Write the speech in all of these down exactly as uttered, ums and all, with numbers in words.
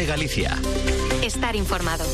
de Galicia. Estar informado.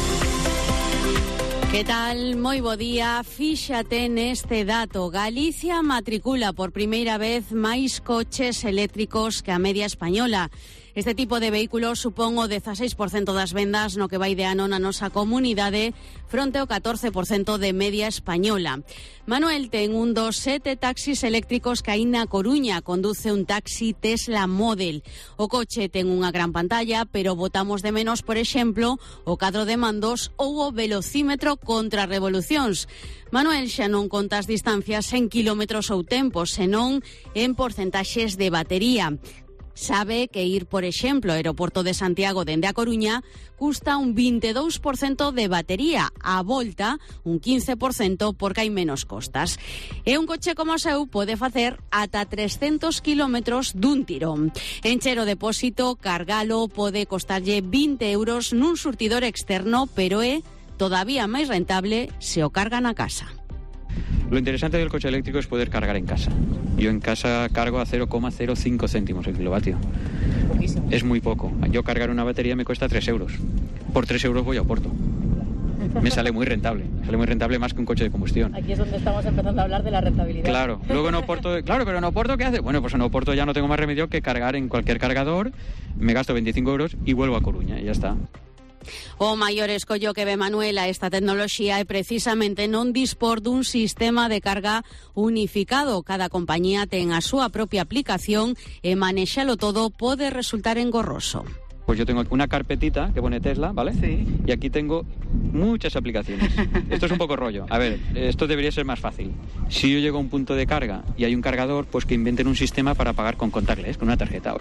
Que tal? Moi bo día. Fíxate neste dato. Galicia matricula por primeira vez máis coches eléctricos que a media española. Este tipo de vehículos supón o dieciséis por cento das vendas no que vai de ano na nosa comunidade fronte ao catorce por cento de media española. Manuel ten un dos sete taxis eléctricos que hai na Coruña. Conduce un taxi Tesla Model. O coche ten unha gran pantalla, pero botamos de menos, por exemplo, o cadro de mandos ou o velocímetro contra revolucións. Manuel xa non conta as distancias en kilómetros ou tempos, senón en porcentaxes de batería. Sabe que ir, por exemplo, ao aeroporto de Santiago dende a Coruña custa un vinte e dous por cento de batería, a volta un quince por cento porque hai menos costas. E un coche como o seu pode facer ata trescentos kilómetros dun tirón. Encher o depósito, cargalo, pode costarlle vinte euros nun surtidor externo, pero é todavía máis rentable se o carga na casa. Lo interesante del coche eléctrico es poder cargar en casa. Yo en casa cargo a cero coma cero cinco céntimos el kilovatio. Poquísimo. Es muy poco. Yo cargar una batería me cuesta tres euros. Por tres euros voy a Oporto. Me sale muy rentable. Sale muy rentable más que un coche de combustión. Aquí es donde estamos empezando a hablar de la rentabilidad. Claro. Luego en Oporto, claro, pero en Oporto ¿qué hace? Bueno, pues en Oporto ya no tengo más remedio que cargar en cualquier cargador. Me gasto veinticinco euros y vuelvo a Coruña y ya está. O maior escollo que ve Manuel a esta tecnoloxía é precisamente non dispor dun sistema de carga unificado. Cada compañía ten a súa propia aplicación e manexalo todo pode resultar engorroso. Pues yo tengo una carpetita que pone Tesla, ¿vale? Sí. Y aquí tengo muchas aplicaciones. Esto es un poco rollo. A ver, esto debería ser más fácil. Si yo llego a un punto de carga y hay un cargador, pues que inventen un sistema para pagar con contactless, con una tarjeta.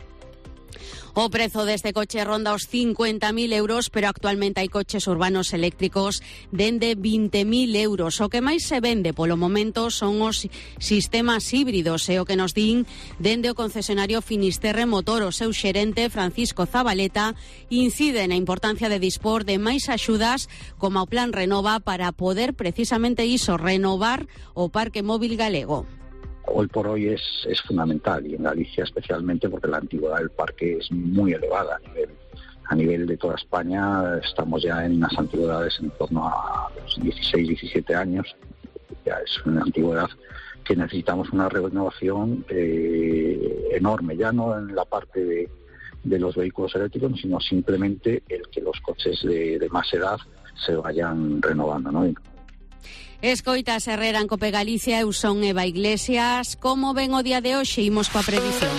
O prezo deste coche ronda os cincuenta mil euros, pero actualmente hai coches urbanos eléctricos dende vinte mil euros. O que máis se vende polo momento son os sistemas híbridos, e o que nos din dende o concesionario Finisterre Motor. O seu xerente, Francisco Zabaleta, incide na importancia de dispor de máis axudas como o Plan Renova para poder precisamente iso, renovar o parque móvil galego. Hoy por hoy es, es fundamental, y en Galicia especialmente porque la antigüedad del parque es muy elevada. A nivel, a nivel de toda España estamos ya en unas antigüedades en torno a los dieciséis, diecisiete años. Ya es una antigüedad que necesitamos una renovación eh, enorme, ya no en la parte de, de los vehículos eléctricos, sino simplemente el que los coches de, de más edad se vayan renovando, ¿no? Escoitas Herrera en Cope Galicia, eu son Eva Iglesias. Como ven o día de hoxe? Imos coa predición.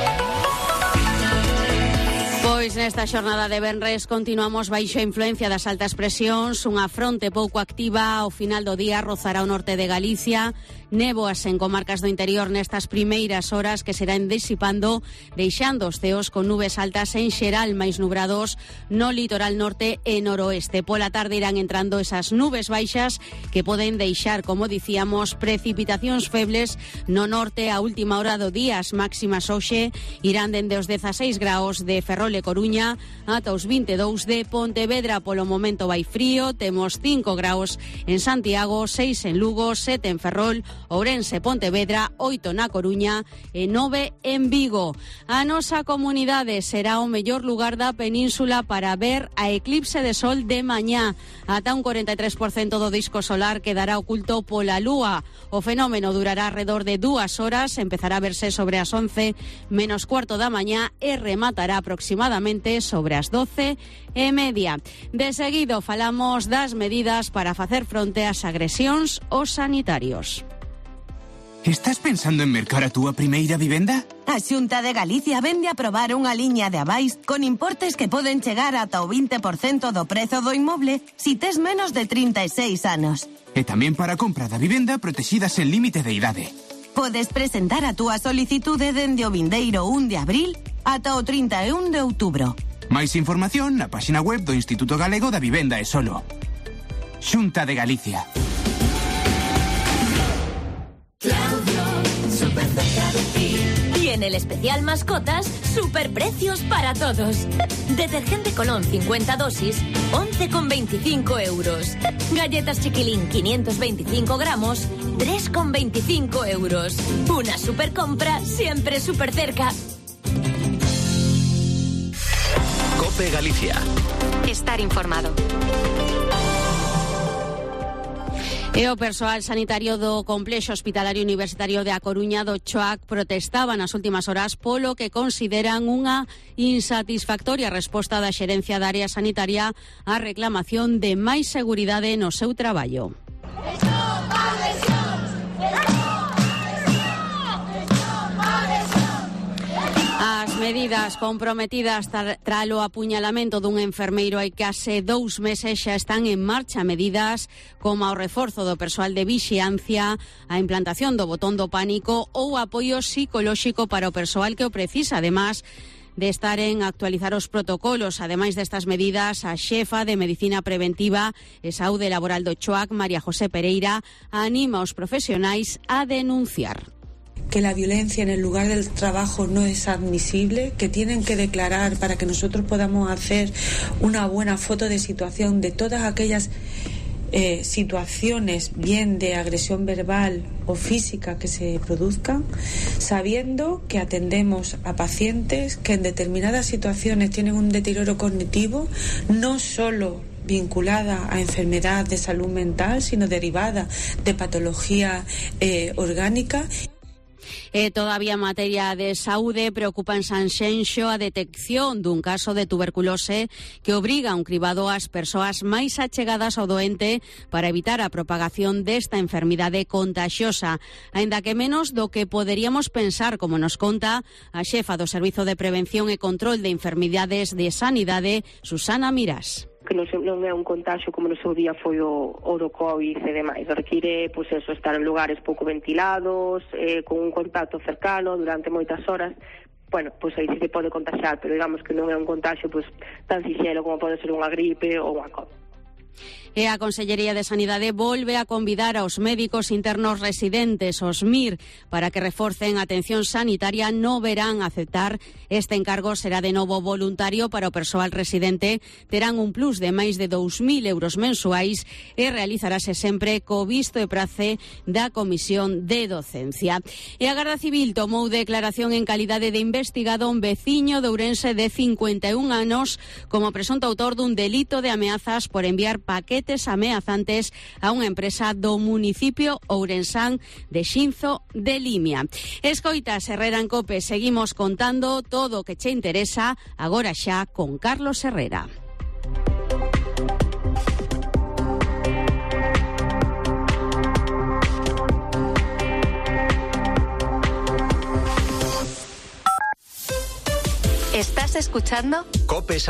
Pois nesta xornada de venres continuamos baixo a influencia das altas presións. Unha fronte pouco activa ao final do día rozará o norte de Galicia. Néboas en comarcas do interior nestas primeiras horas que serán disipando, deixando os ceos con nubes altas en xeral, máis nubrados no litoral norte e noroeste. Pola tarde irán entrando esas nubes baixas que poden deixar, como dicíamos, precipitacións febles no norte a última hora do día. As máximas hoxe irán dende os dezaseis graos de Ferrol e Coruña ata os vinte e dous de Pontevedra. Polo momento vai frío, temos cinco graos en Santiago, seis en Lugo, sete en Ferrol, Ourense, Pontevedra, oito na Coruña e nove en Vigo. A nosa comunidade será o mellor lugar da península para ver a eclipse de sol de mañá. Ata un cuarenta e tres por cento do disco solar quedará oculto pola lúa. O fenómeno durará alrededor de dúas horas, empezará a verse sobre as once menos cuarto da mañá e rematará aproximadamente sobre as doce e media. De seguido falamos das medidas para facer fronte ás agresións aos sanitarios. Estás pensando en mercar a túa primeira vivenda? A Xunta de Galicia vende a aprobar unha liña de avais con importes que poden chegar ata o vinte por cento do prezo do inmoble si tes menos de trinta e seis anos. E tamén para a compra da vivenda protexidas en límite de idade. Podes presentar a túa solicitude dende o vindeiro un de abril ata o trinta e un de outubro. Máis información na páxina web do Instituto Galego da Vivenda e Solo. Xunta de Galicia. Claudio, súper cerca de ti. Y en el especial mascotas, superprecios para todos. Detergente Colón cincuenta dosis, once con veinticinco euros. Galletas Chiquilín quinientos veinticinco gramos, tres con veinticinco euros. Una supercompra siempre súper cerca. COPE Galicia. Estar informado. E o persoal sanitario do Complexo Hospitalario Universitario de A Coruña do Choac protestaba nas últimas horas polo que consideran unha insatisfactoria resposta da xerencia da área sanitaria á reclamación de máis seguridade no seu traballo. As medidas comprometidas tras o apuñalamento dun enfermeiro hai case dous meses xa están en marcha, medidas como o reforzo do persoal de vixiancia, a implantación do botón do pánico ou o apoio psicolóxico para o persoal que o precisa, además de estar en actualizar os protocolos. Ademais destas medidas, a xefa de Medicina Preventiva e Saúde Laboral do Choac, María José Pereira, anima os profesionais a denunciar. Que la violencia en el lugar del trabajo no es admisible, que tienen que declarar para que nosotros podamos hacer una buena foto de situación de todas aquellas eh, situaciones, bien de agresión verbal o física que se produzcan, sabiendo que atendemos a pacientes que en determinadas situaciones tienen un deterioro cognitivo, no solo vinculada a enfermedad de salud mental, sino derivada de patología eh, orgánica. E todavía en materia de saúde, preocupa en Sanxenxo a detección dun caso de tuberculose que obriga a un cribado ás persoas máis achegadas ao doente para evitar a propagación desta enfermidade contagiosa, aínda que menos do que poderíamos pensar, como nos conta a xefa do Servizo de Prevención e Control de Enfermidades de Sanidade, Susana Mirás. Que non, non é un contagio como no seu día foi o, o do COVID e demais. Require, pois eso, estar en lugares pouco ventilados, eh, con un contacto cercano durante moitas horas. Bueno, pois aí sí se pode contagiar, pero digamos que non é un contagio pois tan sinxelo como pode ser unha gripe ou unha COVID. E a Consellería de Sanidade volve a convidar aos médicos internos residentes, os M I R, para que reforcen a atención sanitaria no verán aceptar. Este encargo será de novo voluntario para o persoal residente. Terán un plus de máis de dous mil euros mensuais e realizarase sempre co visto e prace da Comisión de Docencia. E a Garda Civil tomou declaración en calidade de investigado un veciño de Ourense de cincuenta e un anos como presunto autor dun delito de ameazas por enviar paquetes ameazantes a unha empresa do municipio ourensán de Xinzo de Limia. Escoitas Herrera en COPE, seguimos contando todo o que che interesa agora xa con Carlos Herrera. ¿Estás escuchando? COPE